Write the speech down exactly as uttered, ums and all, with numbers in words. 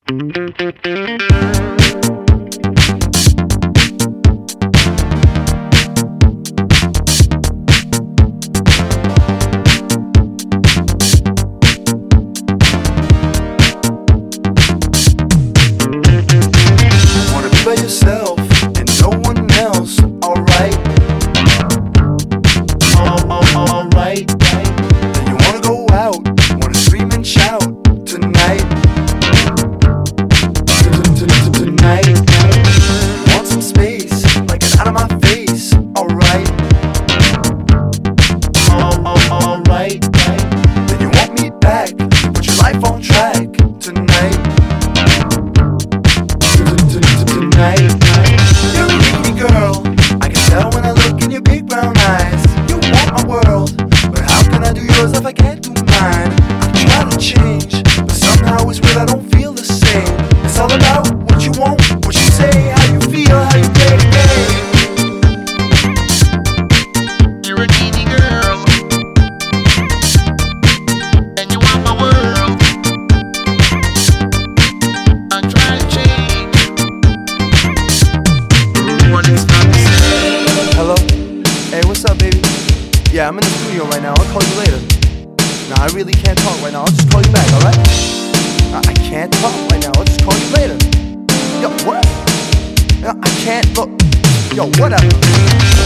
Wanna be by yourself and no one else, alright? All, all, all, alright. Then you wanna go out, wanna scream and shout tonight. Tonight. You want some space, like it out of my face, alright? All, all, alright. Then you want me back, put your life on track tonight. Tonight. You're a needy girl, I can tell when I look in your big brown eyes. You want my world, but how can I do yours if I can't do mine? I try to change, but somehow it's weird, I don't feel the same. It's all about what you want, what you say, how you feel, how you play the game. You're a needy girl, and you want my world. I try to change, but it's not the same. Hello? Hey, what's up, baby? Yeah, I'm in the studio right now, I'll call you later. Nah, I really can't talk right now, I'll just call you back, alright? I, I can't talk right now, I'll just call you later. Yo, what? I can't look. Yo, whatever.